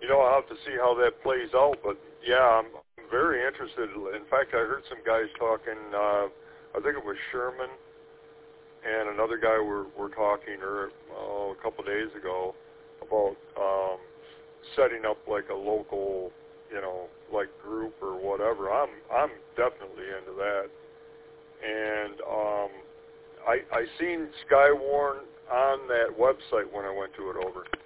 I'll have to see how that plays out. But yeah, I'm very interested. In fact, I heard some guys talking. I think it was Sherman and another guy were talking a couple of days ago about setting up like a local, like group or whatever. I'm definitely into that. And I seen Skywarn on that website when I went to it over.